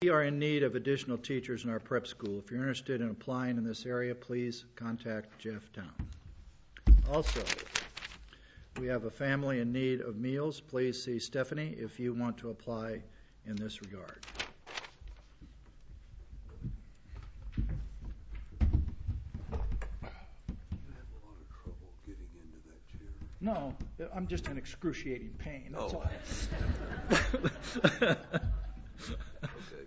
we are in need of additional teachers in our prep school. If you're interested in applying in this area, please contact Jeff Town. Also, we have a family in need of meals. Please see Stephanie if you want to apply in this regard. No, I'm just in excruciating pain. That's all. Okay.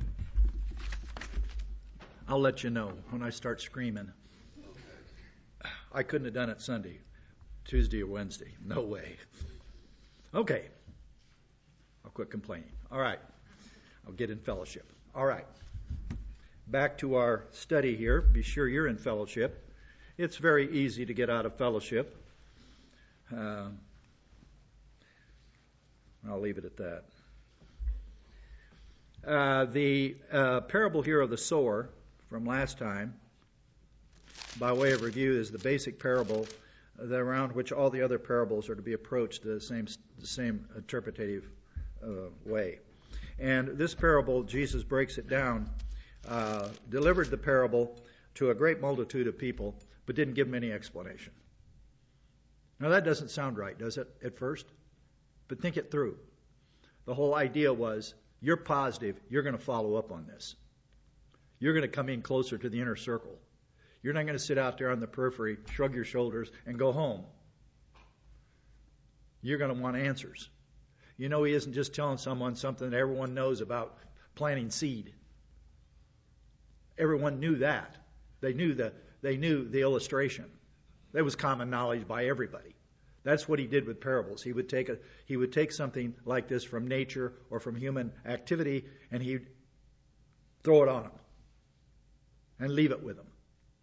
I'll let you know when I start screaming. Okay. I couldn't have done it Sunday, Tuesday, or Wednesday. No way. Okay. I'll quit complaining. All right. I'll get in fellowship. All right. Back to our study here. Be sure you're in fellowship. It's very easy to get out of fellowship. I'll leave it at that. The parable here of the sower from last time, by way of review, is the basic parable around which all the other parables are to be approached the same interpretative way. And this parable, Jesus breaks it down, delivered the parable to a great multitude of people, but didn't give them any explanation. Now that doesn't sound right, does it, at first? But think it through. The whole idea was, you're positive, you're going to follow up on this. You're going to come in closer to the inner circle. You're not going to sit out there on the periphery, shrug your shoulders, and go home. You're going to want answers. You know, he isn't just telling someone something that everyone knows about planting seed. Everyone knew that. They knew the illustration. That was common knowledge by everybody. That's what he did with parables. He would take something like this from nature or from human activity, and he'd throw it on them and leave it with them.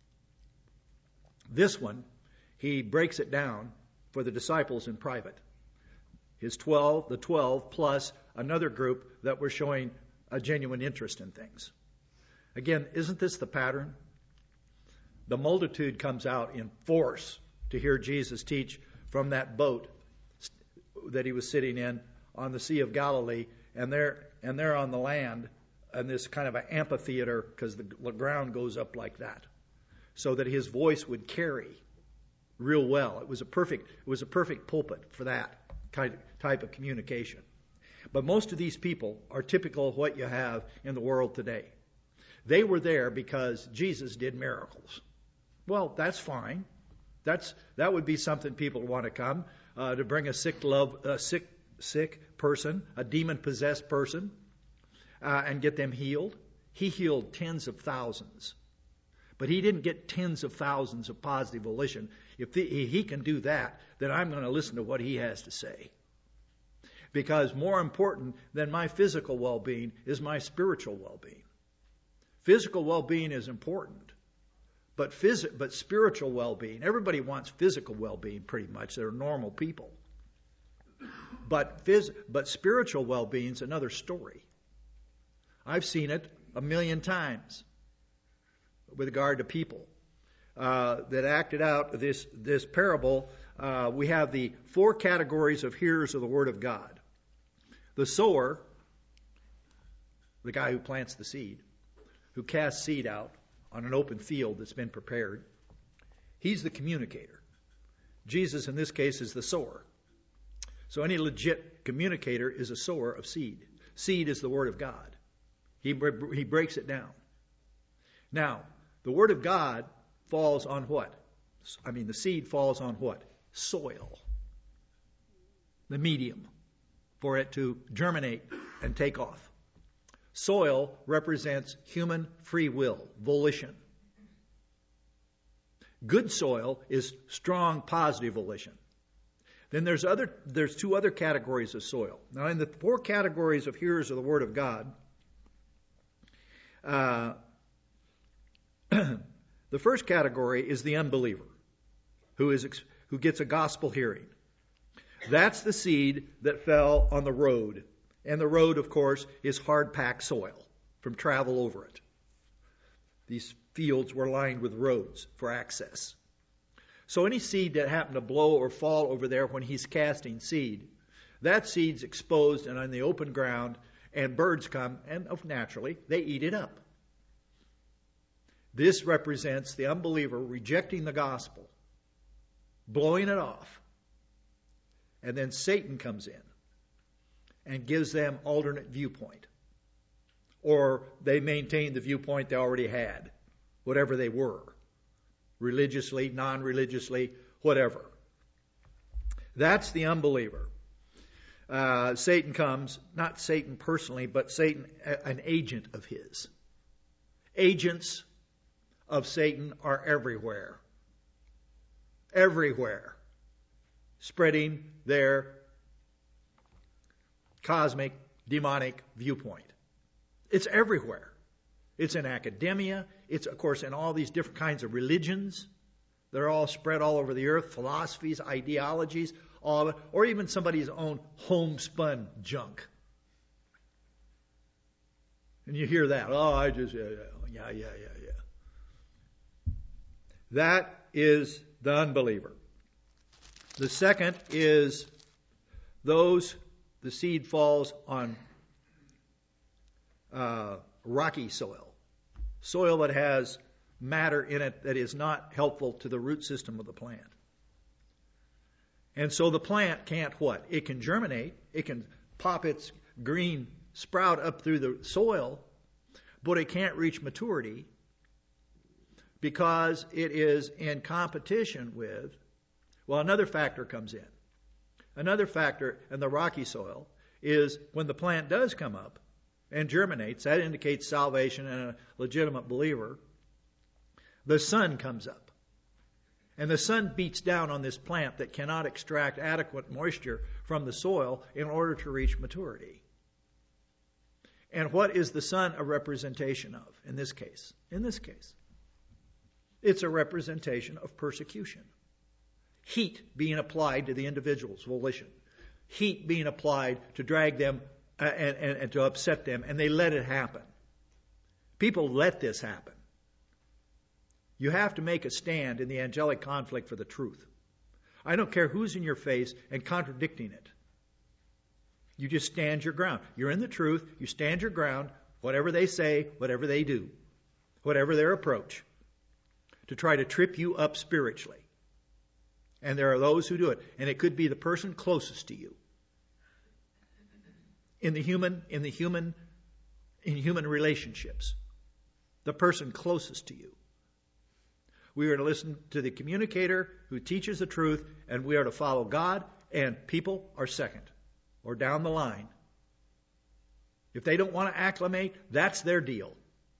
This one, he breaks it down for the disciples in private. The 12 plus another group that were showing a genuine interest in things. Again, isn't this the pattern? The multitude comes out in force to hear Jesus teach from that boat that he was sitting in on the Sea of Galilee, and they're on the land in this kind of an amphitheater because the ground goes up like that, so that his voice would carry real well. It was a perfect pulpit for that type of communication. But most of these people are typical of what you have in the world today. They were there because Jesus did miracles. Well, that's fine. That would be something people want to come to bring a sick person, a demon-possessed person, and get them healed. He healed tens of thousands. But he didn't get tens of thousands of positive volition. If he can do that, then I'm going to listen to what he has to say. Because more important than my physical well-being is my spiritual well-being. Physical well-being is important. But spiritual well-being, everybody wants physical well-being pretty much. They're normal people. But spiritual well-being is another story. I've seen it 1,000,000 times with regard to people that acted out this parable. We have the 4 categories of hearers of the Word of God. The sower, the guy who plants the seed, who casts seed out on an open field that's been prepared. He's the communicator. Jesus, in this case, is the sower. So any legit communicator is a sower of seed. Seed is the Word of God. He breaks it down. Now, the Word of God falls on what? The seed falls on what? Soil. The medium for it to germinate and take off. Soil represents human free will, volition. Good soil is strong, positive volition. Then there's 2 other categories of soil. Now, in the 4 categories of hearers of the Word of God, the first category is the unbeliever, who gets a gospel hearing. That's the seed that fell on the road. And the road, of course, is hard-packed soil from travel over it. These fields were lined with roads for access. So any seed that happened to blow or fall over there when he's casting seed, that seed's exposed and on the open ground, and birds come, and naturally, they eat it up. This represents the unbeliever rejecting the gospel, blowing it off, and then Satan comes in and gives them alternate viewpoint. Or they maintain the viewpoint they already had, whatever they were, religiously, non-religiously, whatever. That's the unbeliever. Satan comes, not Satan personally, but Satan, an agent of his. Agents of Satan are everywhere. Everywhere. Spreading their cosmic, demonic viewpoint. It's everywhere. It's in academia. It's, of course, in all these different kinds of religions. They're all spread all over the earth. Philosophies, ideologies, all of it. Or even somebody's own homespun junk. And you hear that. Oh, I just, yeah. That is the unbeliever. The second is the seed falls on rocky soil that has matter in it that is not helpful to the root system of the plant. And so the plant can't what? It can germinate, it can pop its green sprout up through the soil, but it can't reach maturity because it is in competition with, well, another factor comes in. Another factor in the rocky soil is when the plant does come up and germinates, that indicates salvation and a legitimate believer, the sun comes up. And the sun beats down on this plant that cannot extract adequate moisture from the soil in order to reach maturity. And what is the sun a representation of in this case? In this case, it's a representation of persecution. Heat being applied to the individual's volition. Heat being applied to drag them and to upset them, and they let it happen. People let this happen. You have to make a stand in the angelic conflict for the truth. I don't care who's in your face and contradicting it. You just stand your ground. You're in the truth. You stand your ground, whatever they say, whatever they do, whatever their approach, to try to trip you up spiritually. And there are those who do it. And it could be the person closest to you. In human relationships. The person closest to you. We are to listen to the communicator who teaches the truth, and we are to follow God, and people are second, or down the line. If they don't want to acclimate, that's their deal.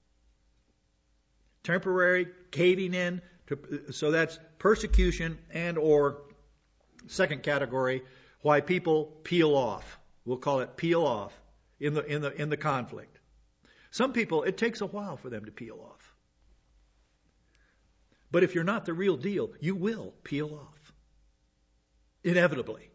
Temporary caving in, so that's persecution and or second category, why people peel off. We'll call it peel off in the conflict. Some people, it takes a while for them to peel off. But if you're not the real deal, you will peel off. Inevitably.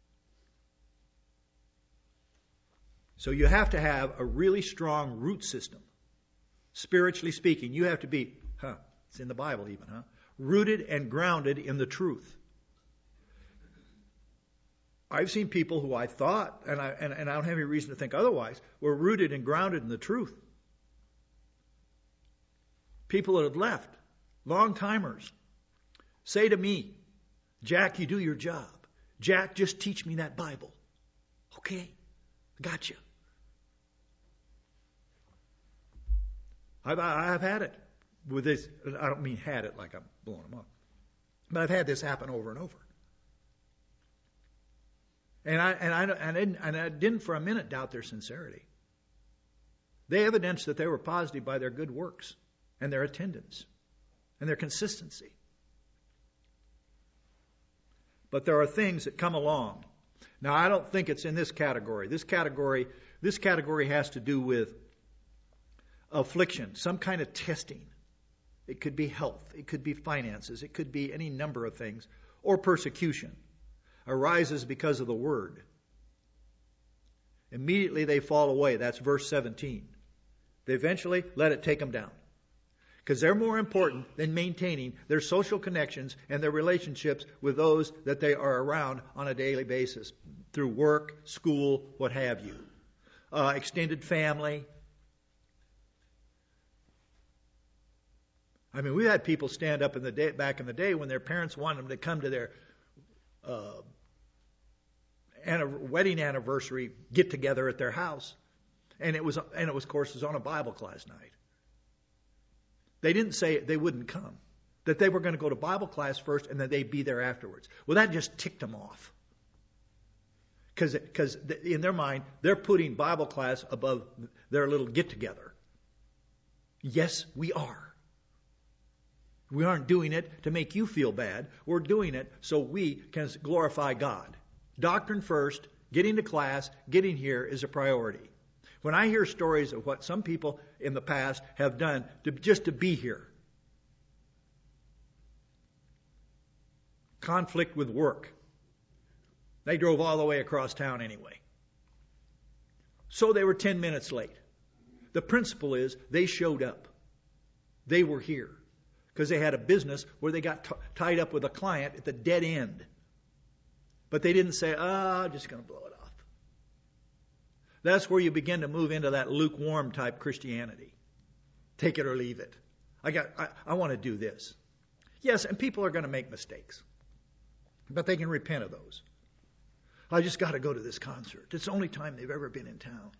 So you have to have a really strong root system. Spiritually speaking, you have to be, it's in the Bible even, rooted and grounded in the truth. I've seen people who I thought, and I don't have any reason to think otherwise, were rooted and grounded in the truth. People that have left, long-timers, say to me, Jack, you do your job. Jack, just teach me that Bible. Okay, got you. I've had it with this. I don't mean had it like I'm blowing them up, but I've had this happen over and over. And I didn't for a minute doubt their sincerity. They evidenced that they were positive by their good works and their attendance and their consistency. But there are things that come along. Now, I don't think it's in this category. This category has to do with affliction, some kind of testing. It could be health, it could be finances, it could be any number of things, or persecution arises because of the word. Immediately they fall away. That's verse 17. They eventually let it take them down. Because they're more important than maintaining their social connections and their relationships with those that they are around on a daily basis, through work, school, what have you. extended family. I mean, we had people stand up back in the day when their parents wanted them to come to their wedding anniversary get together at their house, and it was of course on a Bible class night. They didn't say they wouldn't come, that they were going to go to Bible class first and then they'd be there afterwards. Well, that just ticked them off. Because in their mind, they're putting Bible class above their little get-together. Yes, we are. We aren't doing it to make you feel bad. We're doing it so we can glorify God. Doctrine first, getting to class, getting here is a priority. When I hear stories of what some people in the past have done just to be here, conflict with work, they drove all the way across town anyway. So they were 10 minutes late. The principle is they showed up. They were here because they had a business where they got tied up with a client at the dead end. But they didn't say, I'm just going to blow it off. That's where you begin to move into that lukewarm type Christianity. Take it or leave it. I want to do this. Yes, and people are going to make mistakes. But they can repent of those. I just got to go to this concert. It's the only time they've ever been in town.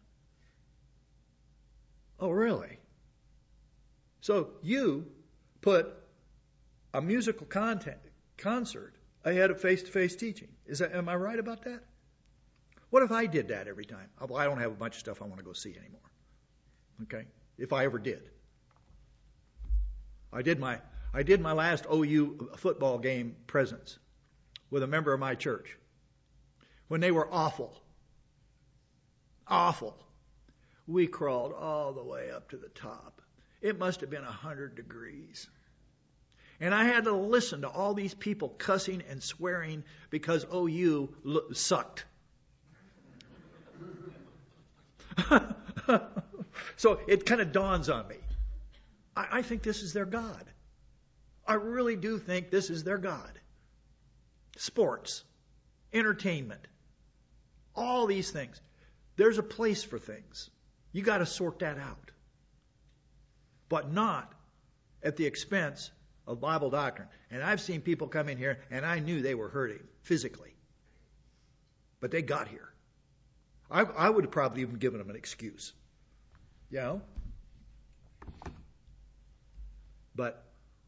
Oh, really? So you put a musical concert ahead of face-to-face teaching. Am I right about that? What if I did that every time? Well, I don't have a bunch of stuff I want to go see anymore. Okay? If I ever did. I did my last OU football game presence with a member of my church when they were awful. Awful. We crawled all the way up to the top. It must have been 100 degrees. And I had to listen to all these people cussing and swearing because OU sucked. So it kind of dawns on me. I think this is their God. I really do think this is their God. Sports, entertainment, all these things. There's a place for things. You got to sort that out. But not at the expense of Bible doctrine. And I've seen people come in here and I knew they were hurting physically. But they got here. I would have probably even given them an excuse. You know? But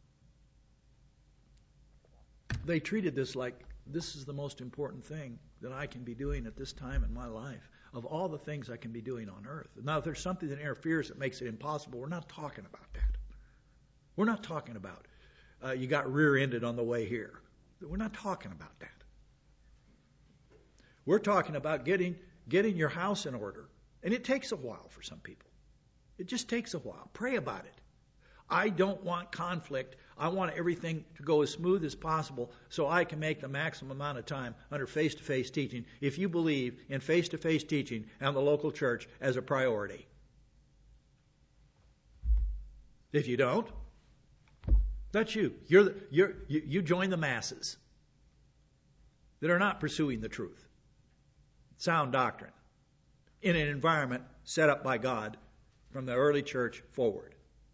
they treated this like this is the most important thing that I can be doing at this time in my life. Of all the things I can be doing on earth. Now, if there's something that interferes that makes it impossible, we're not talking about that. We're not talking about you got rear-ended on the way here. We're not talking about that. We're talking about getting your house in order. And it takes a while for some people. It just takes a while. Pray about it. I don't want conflict. I want everything to go as smooth as possible so I can make the maximum amount of time under face-to-face teaching if you believe in face-to-face teaching and the local church as a priority. If you don't, that's you. You join the masses that are not pursuing the truth. Sound doctrine in an environment set up by God from the early church forward.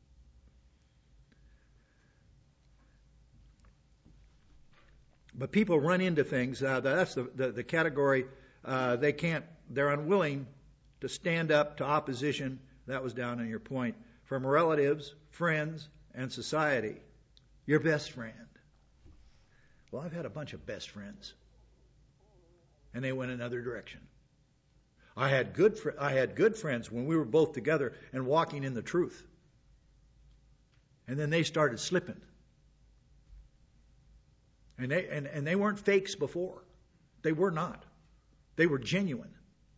But people run into things. That's the category. They're unwilling to stand up to opposition. That was down in your point. From relatives, friends, and society. Your best friend. Well, I've had a bunch of best friends. And they went another direction. I had good friends when we were both together and walking in the truth. And then they started slipping. And they weren't fakes before. They were not. They were genuine.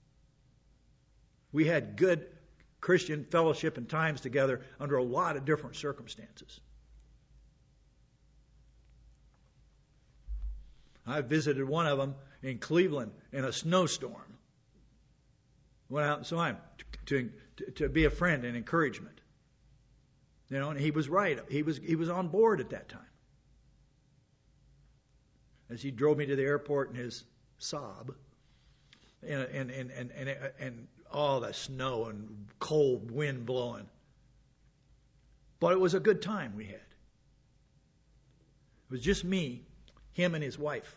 We had good Christian fellowship and times together under a lot of different circumstances. I visited one of them in Cleveland in a snowstorm. Went out and saw him to be a friend and encouragement. You know, and he was right. He was on board at that time. As he drove me to the airport in his Saab, and all the snow and cold wind blowing. But it was a good time we had. It was just me, him, and his wife.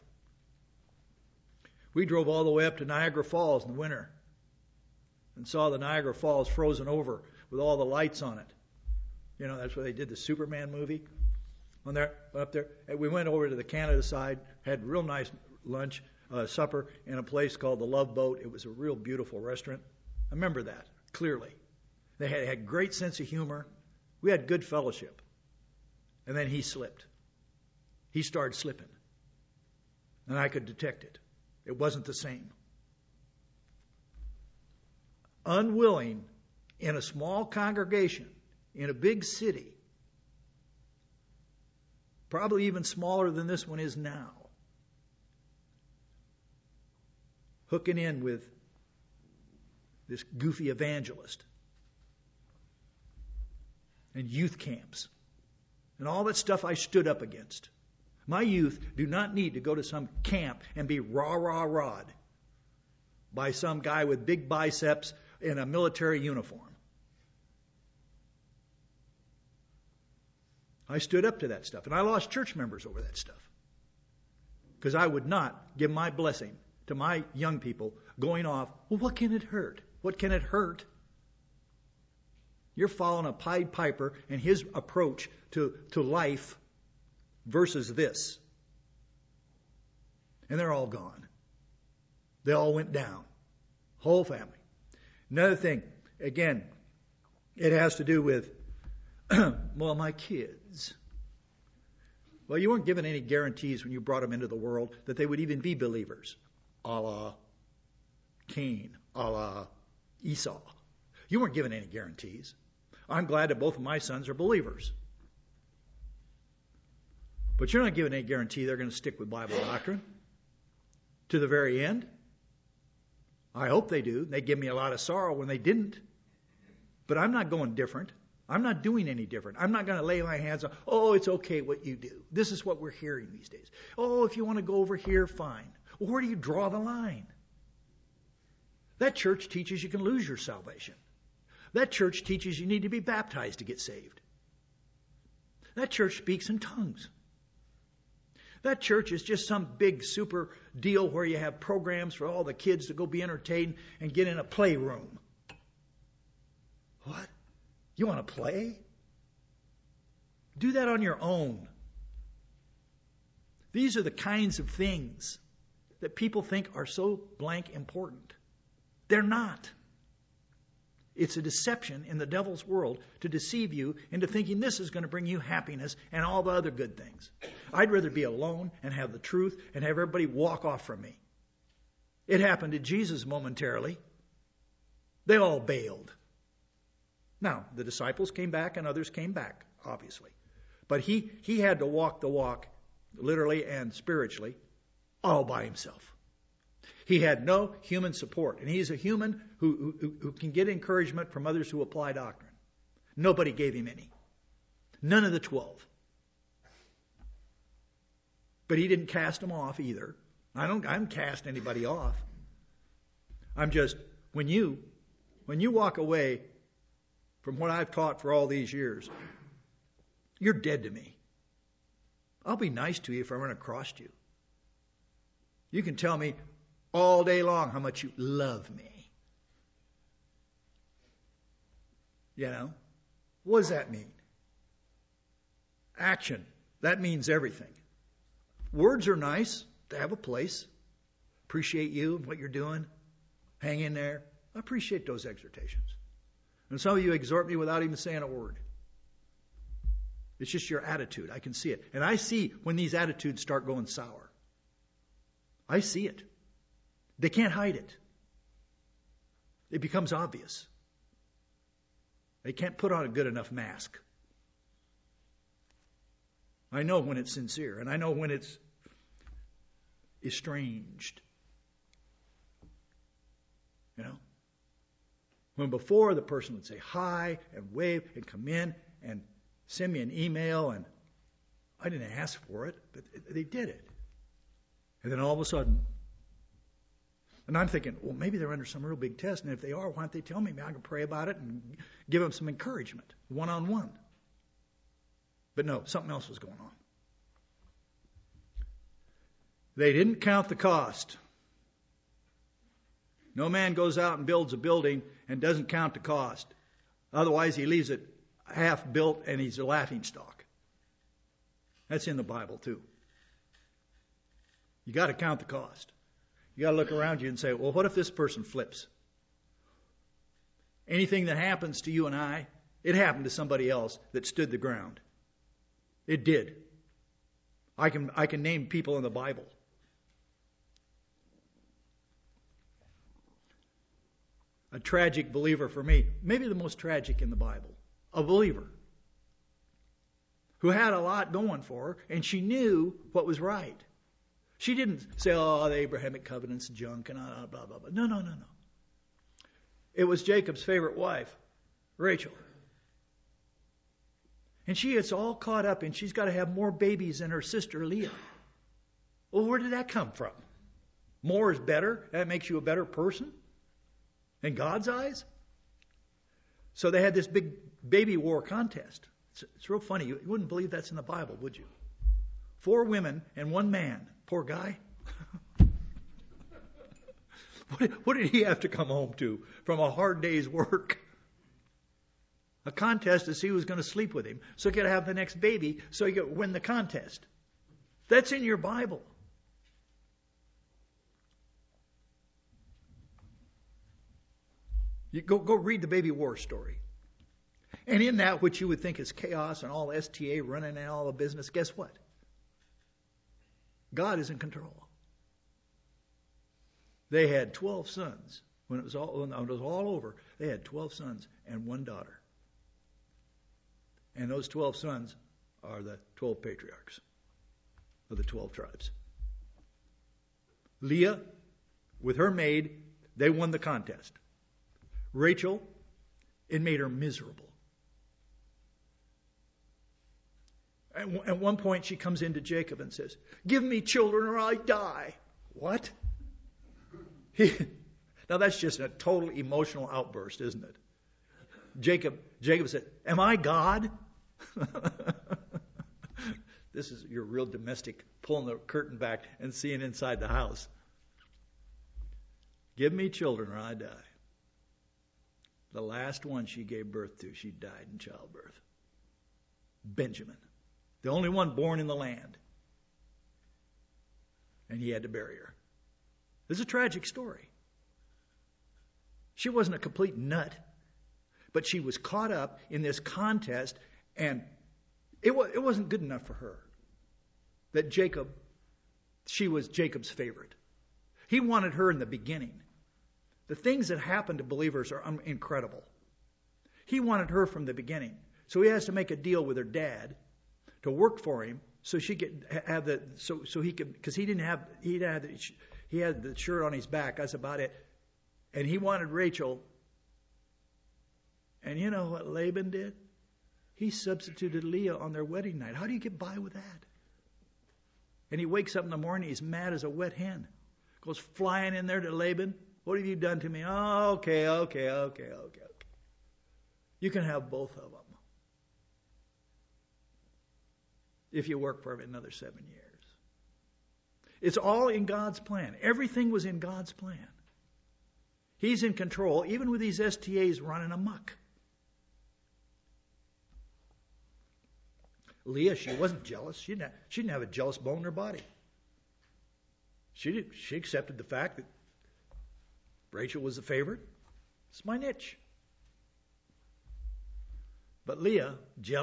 We drove all the way up to Niagara Falls in the winter and saw the Niagara Falls frozen over with all the lights on it. You know, that's where they did the Superman movie. Up there. And we went over to the Canada side, had real nice lunch, supper in a place called the Love Boat. It was a real beautiful restaurant. I remember that clearly. They had great sense of humor. We had good fellowship. And then he slipped. He started slipping. And I could detect it. It wasn't the same. Unwilling in a small congregation in a big city, probably even smaller than this one is now, hooking in with this goofy evangelist and youth camps and all that stuff I stood up against. My youth do not need to go to some camp and be rah-rah-rah'd by some guy with big biceps in a military uniform. I stood up to that stuff, and I lost church members over that stuff because I would not give my blessing to my young people going off, well, what can it hurt? What can it hurt? You're following a Pied Piper and his approach to life versus this. And they're all gone. They all went down. Whole family. Another thing, again, it has to do with, well, my kids. Well, you weren't given any guarantees when you brought them into the world that they would even be believers. A la Cain, a la Esau. You weren't given any guarantees. I'm glad that both of my sons are believers. But you're not given any guarantee they're going to stick with Bible doctrine to the very end. I hope they do. They give me a lot of sorrow when they didn't. But I'm not going different. I'm not doing any different. I'm not going to lay my hands on, oh, it's okay what you do. This is what we're hearing these days. Oh, if you want to go over here, fine. Well, where do you draw the line? That church teaches you can lose your salvation. That church teaches you need to be baptized to get saved. That church speaks in tongues. That church is just some big super deal where you have programs for all the kids to go be entertained and get in a playroom. What? You want to play? Do that on your own. These are the kinds of things that people think are so blank important. They're not. It's a deception in the devil's world to deceive you into thinking this is going to bring you happiness and all the other good things. I'd rather be alone and have the truth and have everybody walk off from me. It happened to Jesus momentarily. They all bailed. Now, the disciples came back and others came back, obviously. But he had to walk the walk, literally and spiritually, all by himself. He had no human support. And he's a human who can get encouragement from others who apply doctrine. Nobody gave him any. None of the 12. But he didn't cast them off either. I don't cast anybody off. I'm just, when you walk away from what I've taught for all these years, you're dead to me. I'll be nice to you if I run across you. You can tell me all day long how much you love me. You know? What does that mean? Action. That means everything. Words are nice. They have a place. Appreciate you and what you're doing. Hang in there. I appreciate those exhortations. And some of you exhort me without even saying a word. It's just your attitude. I can see it. And I see when these attitudes start going sour. I see it. They can't hide it. It becomes obvious. They can't put on a good enough mask. I know when it's sincere, and I know when it's estranged. You know? When before the person would say hi and wave and come in and send me an email, and I didn't ask for it, but they did it. And then all of a sudden, And I'm thinking, well, maybe they're under some real big test, and if they are, why don't they tell me? Maybe I can pray about it and give them some encouragement, one-on-one. But no, something else was going on. They didn't count the cost. No man goes out and builds a building and doesn't count the cost. Otherwise, he leaves it half built and he's a laughingstock. That's in the Bible too. You got to count the cost. You got to look around you and say, well, what if this person flips? Anything that happens to you and I, it happened to somebody else that stood the ground. It did. I can name people in the Bible. A tragic believer for me, maybe the most tragic in the Bible, a believer who had a lot going for her, and she knew what was right. She didn't say, oh, the Abrahamic covenant's junk and blah, blah, blah. No. It was Jacob's favorite wife, Rachel. And she gets all caught up, and she's got to have more babies than her sister Leah. Well, where did that come from? More is better? That makes you a better person? In God's eyes? So they had this big baby war contest. It's real funny. You wouldn't believe that's in the Bible, would you? 4 women and 1 man. Poor guy. What did he have to come home to from a hard day's work? A contest to see who was going to sleep with him. So he could have the next baby so he could win the contest. That's in your Bible. You go read the baby war story. And in that, which you would think is chaos and all STA running and all the business, guess what? God is in control. They had 12 sons. When it was all over, they had 12 sons and 1 daughter. And those 12 sons are the 12 patriarchs of the 12 tribes. Leah, with her maid, they won the contest. Rachel, it made her miserable. At one point, she comes into Jacob and says, give me children or I die. What? Now that's just a total emotional outburst, isn't it? Jacob said, am I God? This is your real domestic, pulling the curtain back and seeing inside the house. Give me children or I die. The last one she gave birth to, she died in childbirth. Benjamin. The only one born in the land. And he had to bury her. This is a tragic story. She wasn't a complete nut, but she was caught up in this contest, and it wasn't good enough for her that she was Jacob's favorite. He wanted her in the beginning. The things that happen to believers are incredible. He wanted her from the beginning. So he has to make a deal with her dad to work for him so she could have so he could, because he had the shirt on his back. That's about it. And he wanted Rachel. And you know what Laban did? He substituted Leah on their wedding night. How do you get by with that? And he wakes up in the morning, he's mad as a wet hen. Goes flying in there to Laban. What have you done to me? Oh, okay. You can have both of them if you work for him another 7 years. It's all in God's plan. Everything was in God's plan. He's in control, even with these STAs running amok. Leah, she wasn't jealous. She didn't have a jealous bone in her body. She accepted the fact that Rachel was the favorite. It's my niche. But Leah,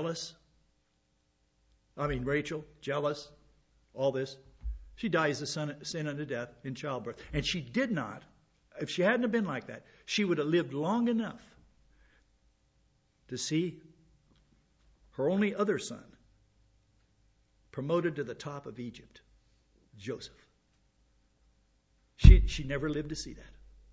Rachel, jealous, all this. She dies of sin unto death in childbirth. And she did not, if she hadn't have been like that, she would have lived long enough to see her only other son promoted to the top of Egypt, Joseph. She never lived to see that.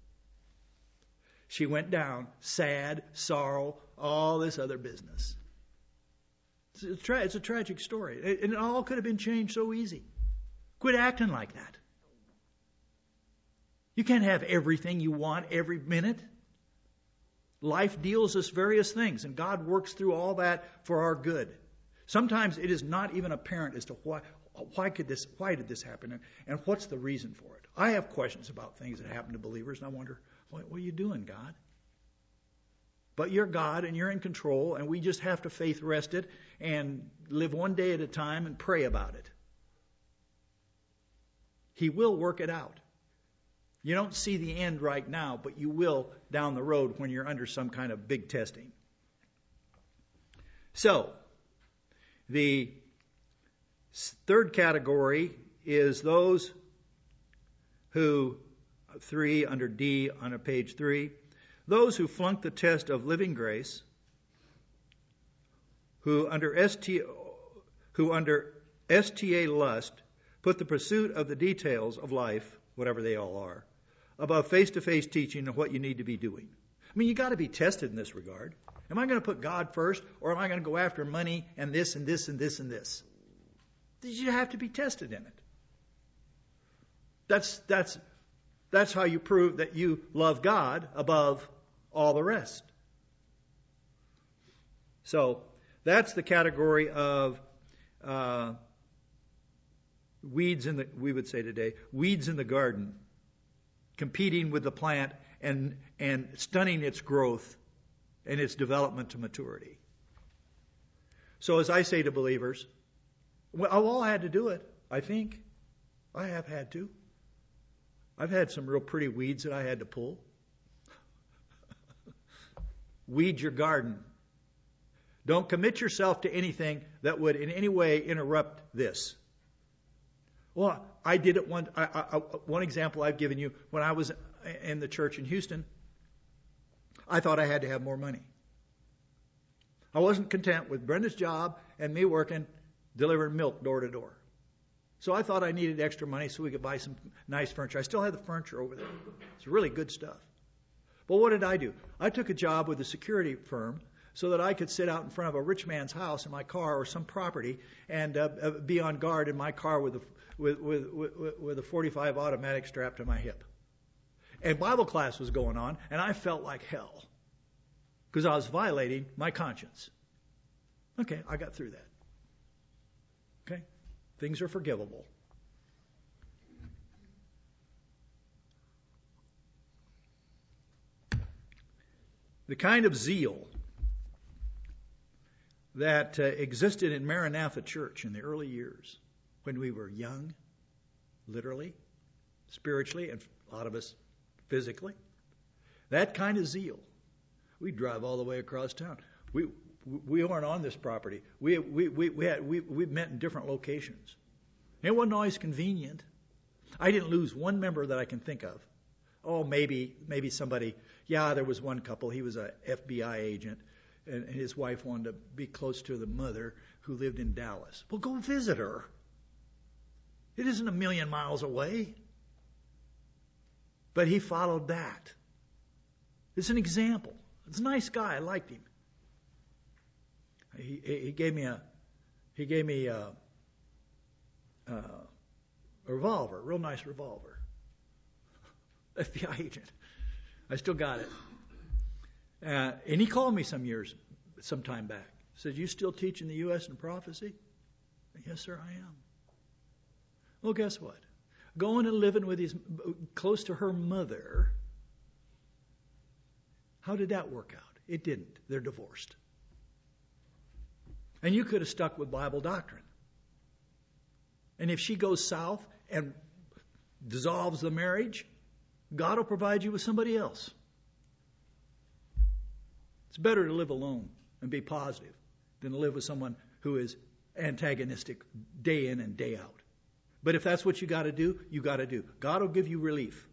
She went down, sad, sorrow, all this other business. It's a tragic story. And it all could have been changed so easy. Quit acting like that. You can't have everything you want every minute. Life deals us various things, and God works through all that for our good. Sometimes it is not even apparent as to why did this happen, and what's the reason for it. I have questions about things that happen to believers, and I wonder, what are you doing, God? But you're God, and you're in control, and we just have to faith rest it and live one day at a time and pray about it. He will work it out. You don't see the end right now, but you will down the road when you're under some kind of big testing. So, the third category is those who, under D on page 3, those who flunk the test of living grace, who under STA lust put the pursuit of the details of life, whatever they all are, above face-to-face teaching of what you need to be doing. I mean, you got to be tested in this regard. Am I going to put God first, or am I going to go after money and this and this and this and this? You have to be tested in it. That's how you prove that you love God above all the rest. So that's the category of weeds in the garden, competing with the plant and stunning its growth and its development to maturity. So as I say to believers, well, I've all had to do it, I think. I have had to. I've had some real pretty weeds that I had to pull. Weed your garden. Don't commit yourself to anything that would in any way interrupt this. Well, I did it one example I've given you, when I was in the church in Houston, I thought I had to have more money. I wasn't content with Brenda's job and me working, delivering milk door to door. So I thought I needed extra money so we could buy some nice furniture. I still have the furniture over there. It's really good stuff. But what did I do? I took a job with a security firm so that I could sit out in front of a rich man's house in my car or some property and be on guard in my car with a .45 automatic strapped to my hip. And Bible class was going on, and I felt like hell because I was violating my conscience. Okay, I got through that. Okay, things are forgivable. The kind of zeal that existed in Maranatha Church in the early years when we were young, literally, spiritually, and a lot of us physically, that kind of zeal. We'd drive all the way across town. We weren't on this property. We met in different locations. It wasn't always convenient. I didn't lose one member that I can think of. Oh, maybe somebody. Yeah, there was one couple. He was a FBI agent, and his wife wanted to be close to the mother who lived in Dallas. Well, go visit her. It isn't a million miles away. But he followed that. It's an example. It's a nice guy. I liked him. He gave me a revolver, a real nice revolver. FBI agent. I still got it. And he called me some time back. Said, "You still teaching the U.S. in prophecy?" "Yes, sir, I am." Well, guess what? Going and living with close to her mother. How did that work out? It didn't. They're divorced. And you could have stuck with Bible doctrine. And if she goes south and dissolves the marriage, God will provide you with somebody else. It's better to live alone and be positive than to live with someone who is antagonistic day in and day out. But if that's what you got to do, you got to do. God will give you relief.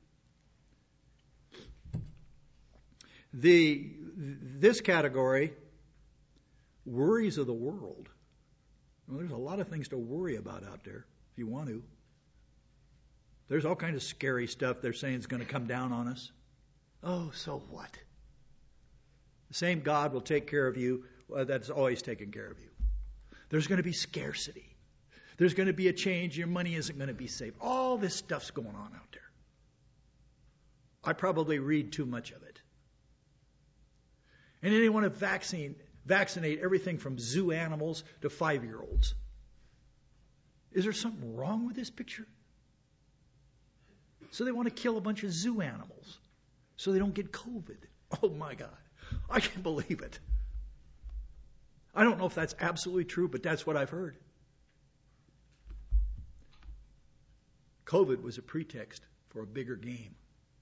This category, worries of the world. Well, there's a lot of things to worry about out there if you want to. There's all kinds of scary stuff they're saying is going to come down on us. Oh, so what? The same God will take care of you that's always taken care of you. There's going to be scarcity. There's going to be a change. Your money isn't going to be safe. All this stuff's going on out there. I probably read too much of it. And then they want to vaccinate everything from zoo animals to 5-year-olds. Is there something wrong with this picture? So they want to kill a bunch of zoo animals so they don't get COVID. Oh my God. I can't believe it. I don't know if that's absolutely true, but that's what I've heard. COVID was a pretext for a bigger game.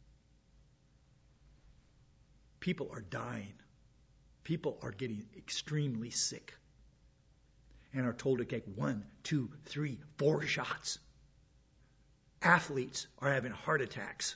People are dying. People are getting extremely sick and are told to take 1, 2, 3, 4 shots. Athletes are having heart attacks.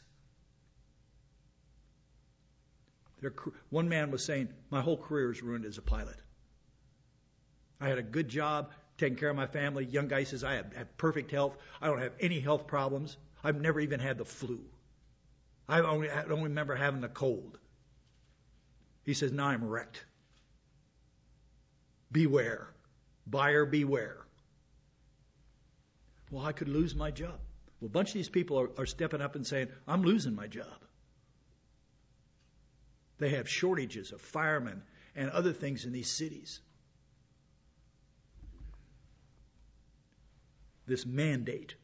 One man was saying, my whole career is ruined as a pilot. I had a good job, taking care of my family. Young guy says, I have perfect health. I don't have any health problems. I've never even had the flu. I don't remember having the cold. He says, now I'm wrecked. Beware. Buyer beware. Well, I could lose my job. Well, a bunch of these people are stepping up and saying, I'm losing my job. They have shortages of firemen and other things in these cities. This mandate.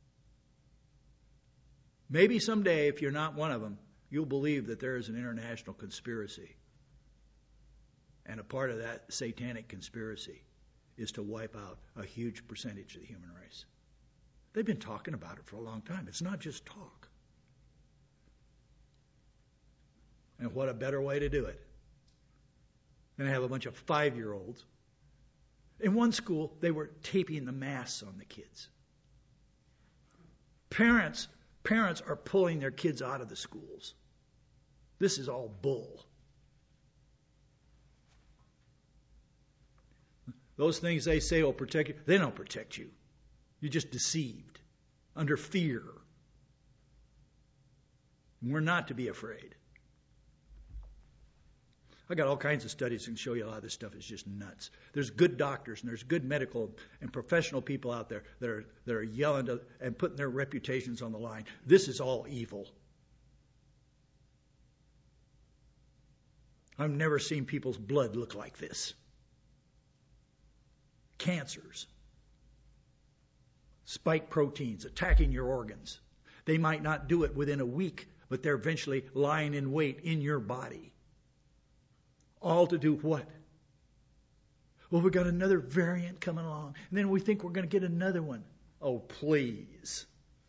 Maybe someday, if you're not one of them, you'll believe that there is an international conspiracy. And a part of that satanic conspiracy is to wipe out a huge percentage of the human race. They've been talking about it for a long time. It's not just talk. And what a better way to do it than to have a bunch of 5-year-olds. In one school, they were taping the masks on the kids. Parents are pulling their kids out of the schools. This is all bull. Those things they say will protect you, they don't protect you. You're just deceived, under fear. And we're not to be afraid. I got all kinds of studies that can show you a lot of this stuff is just nuts. There's good doctors and there's good medical and professional people out there that are yelling and putting their reputations on the line. This is all evil. I've never seen people's blood look like this. Cancers, spike proteins attacking your organs. They might not do it within a week, but they're eventually lying in wait in your body. All to do what? Well, we got another variant coming along, and then we think we're going to get another one. Oh, please.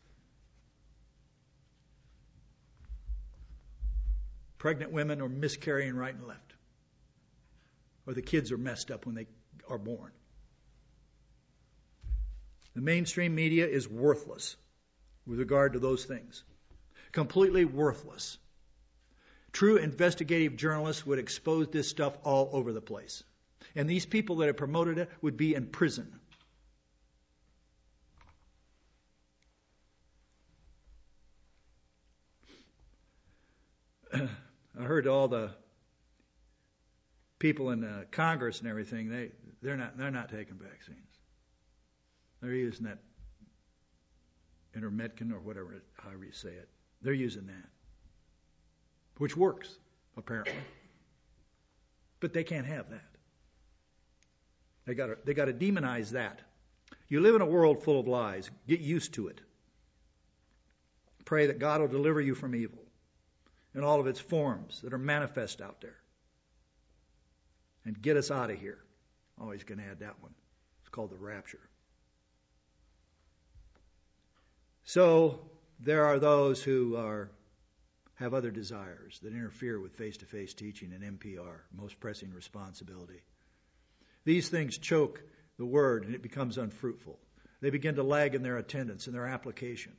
Pregnant women are miscarrying right and left. Or the kids are messed up when they are born. The mainstream media is worthless with regard to those things. Completely worthless. True investigative journalists would expose this stuff all over the place. And these people that have promoted it would be in prison. I heard all the people in Congress and everything, they're not taking vaccines. They're using that intermetcon or whatever, however you say it. They're using that, which works, apparently. But they can't have that. They got to demonize that. You live in a world full of lies. Get used to it. Pray that God will deliver you from evil in all of its forms that are manifest out there. And get us out of here. Always going to add that one. It's called the rapture. So there are those who have other desires that interfere with face-to-face teaching and NPR, most pressing responsibility. These things choke the word and it becomes unfruitful. They begin to lag in their attendance and their application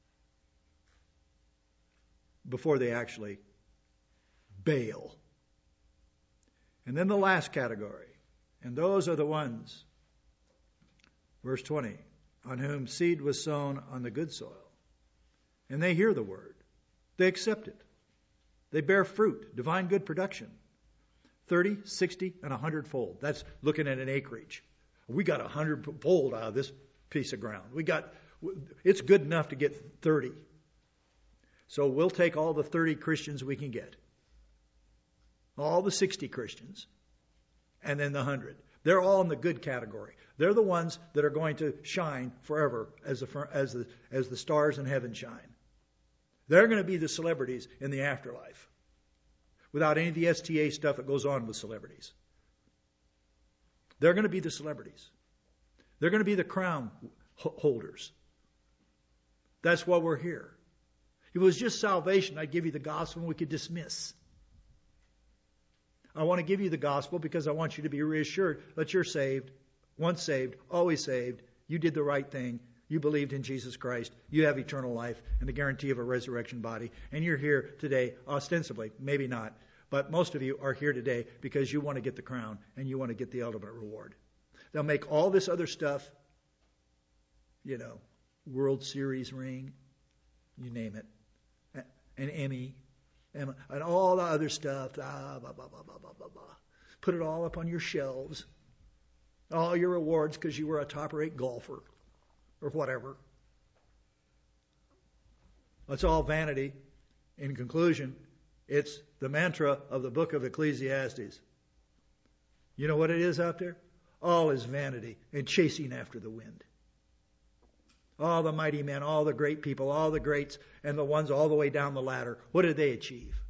before they actually bail. And then the last category, and those are the ones, verse 20, on whom seed was sown on the good soil. And they hear the word. They accept it. They bear fruit, divine good production. 30, 60, and 100-fold. That's looking at an acreage. We got 100-fold out of this piece of ground. It's good enough to get 30. So we'll take all the 30 Christians we can get, all the 60 Christians, and then the 100. They're all in the good category. They're the ones that are going to shine forever as the stars in heaven shine. They're going to be the celebrities in the afterlife, without any of the STA stuff that goes on with celebrities. They're going to be the celebrities. They're going to be the crown holders. That's why we're here. If it was just salvation, I'd give you the gospel and we could dismiss. I want to give you the gospel because I want you to be reassured that you're saved, once saved, always saved. You did the right thing. You believed in Jesus Christ. You have eternal life and the guarantee of a resurrection body. And you're here today, ostensibly, maybe not, but most of you are here today because you want to get the crown and you want to get the ultimate reward. They'll make all this other stuff, World Series ring, you name it, an Emmy, and all the other stuff, blah, blah, blah, blah, blah, blah, blah. Put it all up on your shelves. All your rewards because you were a top-rate golfer or whatever. That's all vanity. In conclusion, it's the mantra of the book of Ecclesiastes. You know what it is out there? All is vanity and chasing after the wind. All the mighty men, all the great people, all the greats, and the ones all the way down the ladder, what did they achieve?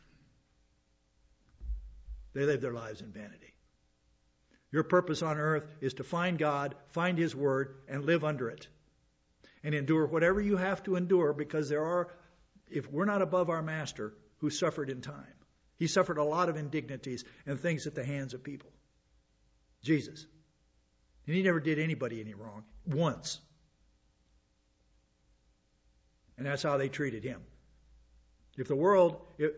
They lived their lives in vanity. Your purpose on earth is to find God, find His Word, and live under it. And endure whatever you have to endure, because if we're not above our Master who suffered in time. He suffered a lot of indignities and things at the hands of people. Jesus. And He never did anybody any wrong. Once. And that's how they treated Him. If the world,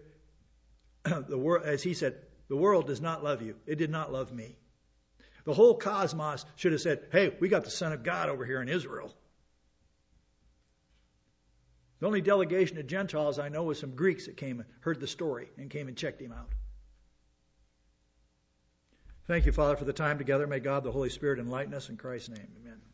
as He said, the world does not love you. It did not love me. The whole cosmos should have said, hey, we got the Son of God over here in Israel. The only delegation of Gentiles I know was some Greeks that came and heard the story and came and checked Him out. Thank you, Father, for the time together. May God, the Holy Spirit, enlighten us in Christ's name. Amen.